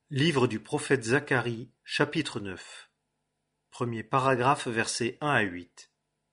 Livre du prophète Zacharie, chapitre 9. Premier paragraphe, versets 1 à 8.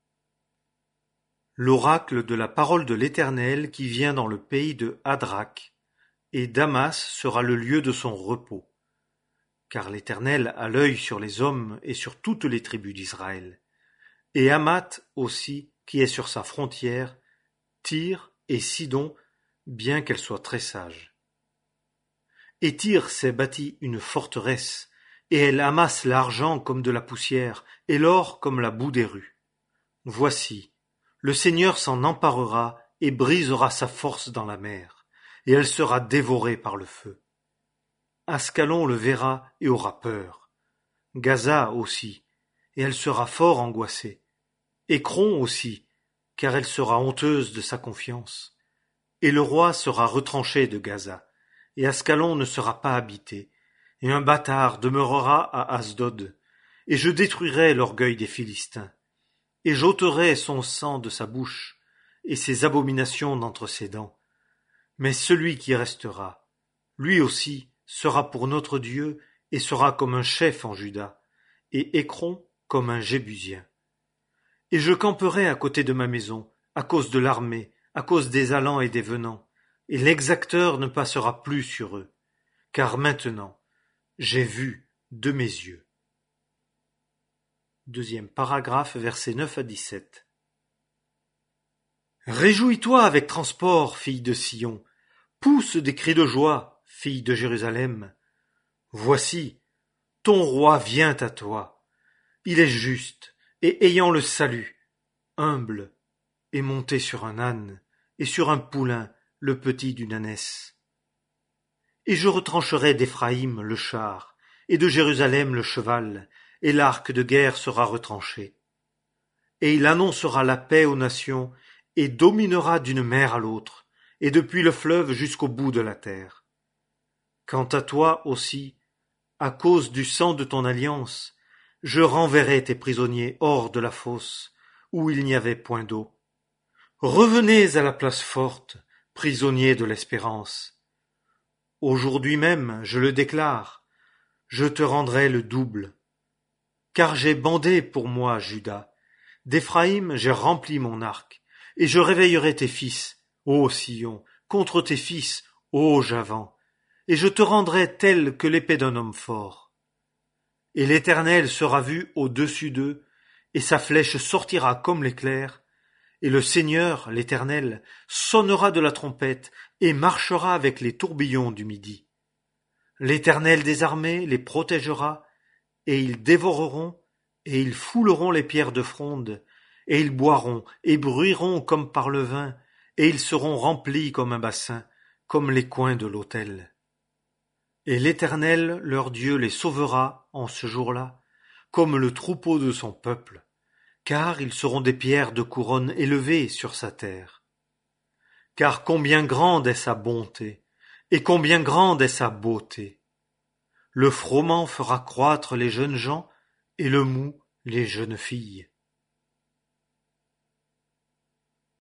L'oracle de la parole de l'Éternel qui vient dans le pays de Hadrach, et Damas sera le lieu de son repos. Car l'Éternel a l'œil sur les hommes et sur toutes les tribus d'Israël. Et Hamath aussi, qui est sur sa frontière, Tyr et Sidon, bien qu'elle soit très sage. Et Tyr s'est bâti une forteresse, et elle amasse l'argent comme de la poussière, et l'or comme la boue des rues. Voici, le Seigneur s'en emparera et brisera sa force dans la mer, et elle sera dévorée par le feu. Ascalon le verra et aura peur. Gaza aussi, et elle sera fort angoissée. Écron aussi, car elle sera honteuse de sa confiance. Et le roi sera retranché de Gaza, et Ascalon ne sera pas habité, et un bâtard demeurera à Asdod, et je détruirai l'orgueil des Philistins, et j'ôterai son sang de sa bouche, et ses abominations d'entre ses dents. Mais celui qui restera, lui aussi, sera pour notre Dieu, et sera comme un chef en Juda, et Écron comme un Jébusien. Et je camperai à côté de ma maison, à cause de l'armée, à cause des allants et des venants, et l'exacteur ne passera plus sur eux, car maintenant j'ai vu de mes yeux. Deuxième paragraphe, versets 9 à 17. Réjouis-toi avec transport, fille de Sion, pousse des cris de joie, fille de Jérusalem. Voici, ton roi vient à toi, il est juste, et ayant le salut, humble, et monté sur un âne, et sur un poulain, le petit d'une ânesse. Et je retrancherai d'Éphraïm le char, et de Jérusalem le cheval, et l'arc de guerre sera retranché. Et il annoncera la paix aux nations, et dominera d'une mer à l'autre, et depuis le fleuve jusqu'au bout de la terre. Quant à toi aussi, à cause du sang de ton alliance, je renverrai tes prisonniers hors de la fosse, où il n'y avait point d'eau. Revenez à la place forte, prisonniers de l'espérance. Aujourd'hui même, je le déclare, je te rendrai le double. Car j'ai bandé pour moi, Juda, d'Éphraïm j'ai rempli mon arc, et je réveillerai tes fils, ô Sion, contre tes fils, ô Javan, et je te rendrai tel que l'épée d'un homme fort. Et l'Éternel sera vu au-dessus d'eux, et sa flèche sortira comme l'éclair, et le Seigneur, l'Éternel, sonnera de la trompette et marchera avec les tourbillons du midi. L'Éternel des armées les protégera, et ils dévoreront, et ils fouleront les pierres de fronde, et ils boiront et bruiront comme par le vin, et ils seront remplis comme un bassin, comme les coins de l'autel. Et l'Éternel, leur Dieu, les sauvera en ce jour-là, comme le troupeau de son peuple, car ils seront des pierres de couronne élevées sur sa terre. Car combien grande est sa bonté, et combien grande est sa beauté. Le froment fera croître les jeunes gens, et le mou les jeunes filles.